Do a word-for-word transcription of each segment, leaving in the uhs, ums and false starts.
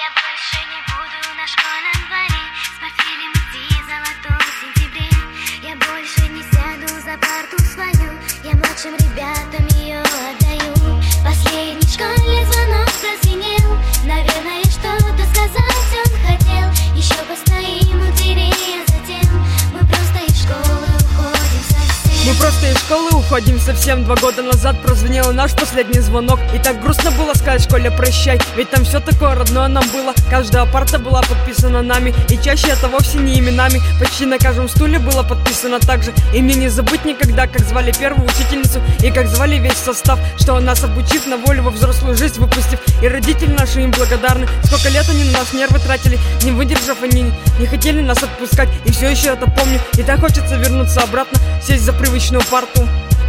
Я больше не буду на школьном дворе с портфелем идти в золотом сентябре. Я больше не сяду за парту свою, я младшим ребятам ее отдаю. Последний школьный звонок прозвенел, наверное, что-то сказать он хотел. Еще постоим у дверей, а затем мы просто из школы уходим совсем. Мы просто из школы уходим совсем. Два года назад прозвенел наш последний звонок. И так грустно было сказать школе прощай, ведь там все такое родное нам было. Каждая парта была подписана нами, и чаще это вовсе не именами. Почти на каждом стуле было подписано так же. И мне не забыть никогда, как звали первую учительницу, и как звали весь состав, что нас обучив, на волю во взрослую жизнь выпустив. И родители наши им благодарны. Сколько лет они на нас нервы тратили, не выдержав, они не хотели нас отпускать. И все еще это помню, и так хочется вернуться обратно, сесть за привычную парту.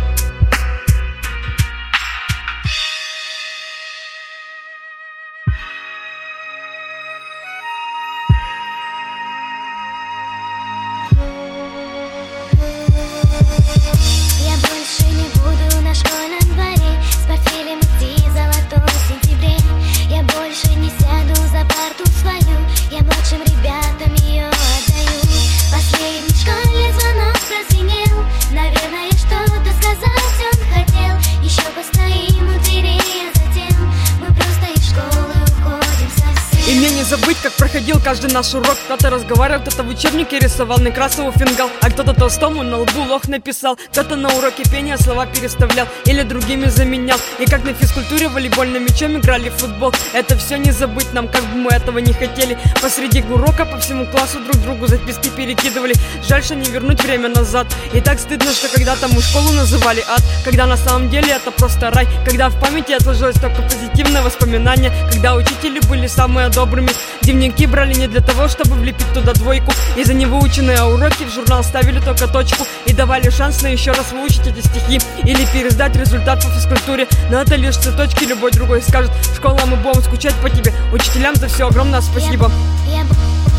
Я больше не буду на школьном дворе с портфелем идти в золотом сентябре. Я больше не сяду за парту свою, я младшим ребятам ее отдаю. Последний школьный звонок прозвенел, наверное, что-то сказать он хотел. Еще постоим у дверей, а затем мы просто из школы уходим совсем. И мне не забыть, как проходил каждый наш урок. Кто-то разговаривал, кто-то в учебнике рисовал Некрасову фингал, а кто-то Толстому на лбу лох написал. Кто-то на уроке пения слова переставлял или другими заменял. И как на физкультуре волейбольным мячом играли в футбол. Это все не забыть нам, как бы мы этого не хотели. Посреди урока по всему классу друг другу записки перекидывали. Жаль, что не вернуть время назад. И так стыдно, что когда-то мы школу называли ад, когда на самом деле это просто рай. Когда в памяти отложилось только позитивное воспоминание, когда учители были самые добрыми. Дневники брали не для того, чтобы влепить туда двойку, и за невыученные уроки в журнал ставили только точку и давали шанс на еще раз выучить эти стихи или пересдать результат по физкультуре. Но это лишь цветочки, любой другой скажет: школа, мы будем скучать по тебе. Учителям за все огромное спасибо. Я, я,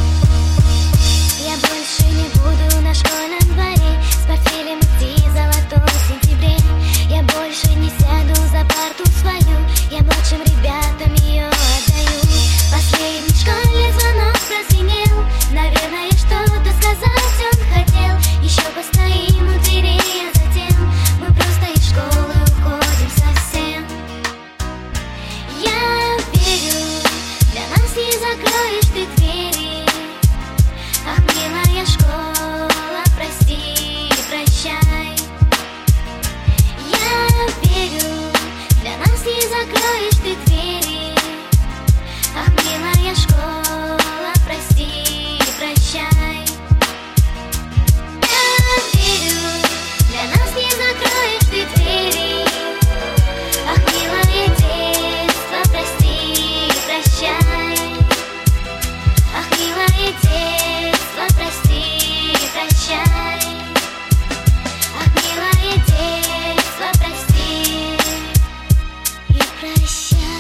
я больше не буду на школьном дворе с портфелем идти в золотом сентябре. Я больше не сяду за парту свою, я младшим ребятам ее отдаю. Последний школьный звонок прозвенел, наверное, что-то сказать он хотел. Еще постоим у дверей, а затем мы просто из школы уходим совсем. Я верю, для нас не закроешь ты двери. Ах, милая школа, прости, прощай. Я верю, для нас не закроешь ты двери. Ах, милая школа, прости, прощай. Я верю, для нас не закроешь ты двери. Ах, милое детство, прости, прощай. Ах, милое детство, прости, прощай. Ах, милое детство, прости и прощай.